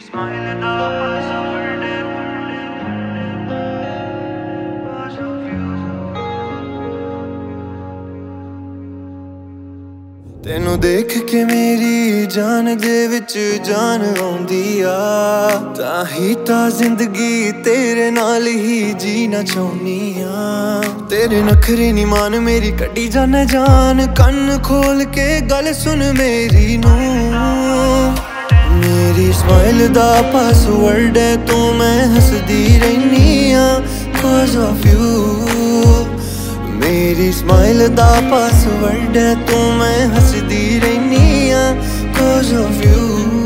smile ਦਾ password ਤੈਨੂੰ ਦੇਖ ਕੇ ਮੇਰੀ ਜਾਨ ਦੇ ਵਿੱਚ ਜਾਨ ਆਉਂਦੀ ਆ ਤਾਂ ਹੀ ਤਾਂ ਜ਼ਿੰਦਗੀ ਤੇਰੇ ਨਾਲ ਹੀ ਜੀਣਾ ਚਾਹੁੰਦੀ ਆ ਤੇਰੇ ਨਖਰੇ ਨੀ ਮਾਨ ਮੇਰੀ ਕੱਢੀ ਜਾਨੇ ਜਾਨ ਕੰਨ ਖੋਲ ਕੇ ਗੱਲ ਸੁਣ ਮੇਰੀ ਨੂੰ ਮੇਰੀ ਸਮਾਈਲ ਦਾ ਪਾਸਵਰਡ ਹੈ ਤੂੰ ਮੈਂ ਹੱਸਦੀ ਰਹਿਨੀ ਆ cause of you मेरी स्माइल दा पासवर्ड है तू मैं हसदी रहनी आ cause of you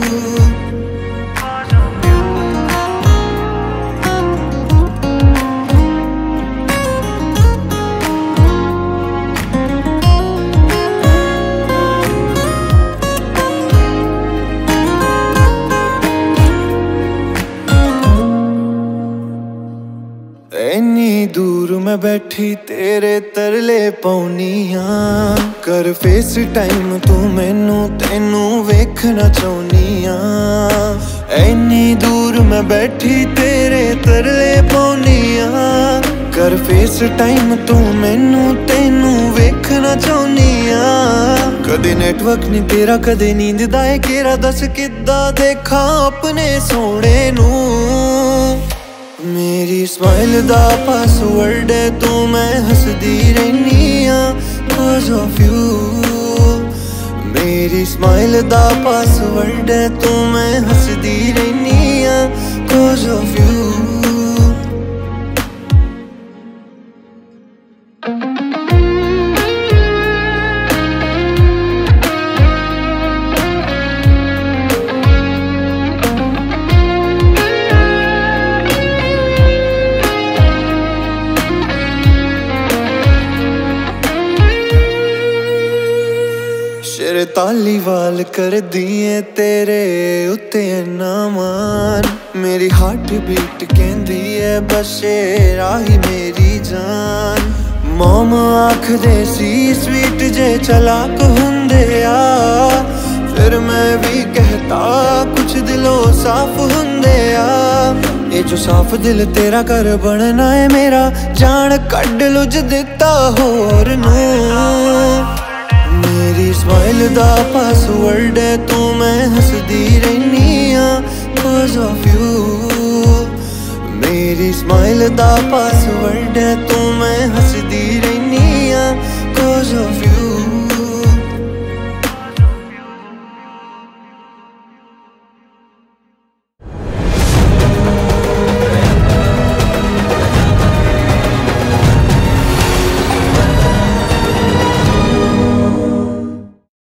इन्नी दूर मैं बैठी तेरे तरले पाउनी हाँ कर फेस टाइम तू मैनू तेनू वेखना चाहुनी हाँ इन्नी दूर मैं बैठी तेरे तरले पाउनी हाँ कर फेस टाइम तू मैनू तेनू वेखना चाहुनी हाँ कदे नेटवर्क नहीं तेरा कदे नींद दा है केरा दस किद्दां देखा अपने सोने नू मेरी स्माइल दा पासवर्ड है तू मैं हसदी रहनी आ cause of you मेरी स्माइल दा पासवर्ड है तू मैं हसदी रहनी आ cause of you तालीवाल कर दिए तेरे उत्ते नामान मेरी हार्ट बीट कहंदी है बस राही मेरी जान मोम आख दे सी स्वीट जे चलाक हुंदे आ फिर मैं भी कहता कुछ दिलों साफ हुंदे आ ये जो साफ दिल तेरा कर बनना है मेरा जान कड लुझ दिता होर नू मेरी स्माइल दा पासवर्ड है तू मैं हसदी रहनी आ cause of you मेरी स्माइल दा पासवर्ड है तू मैं हसदी रहनी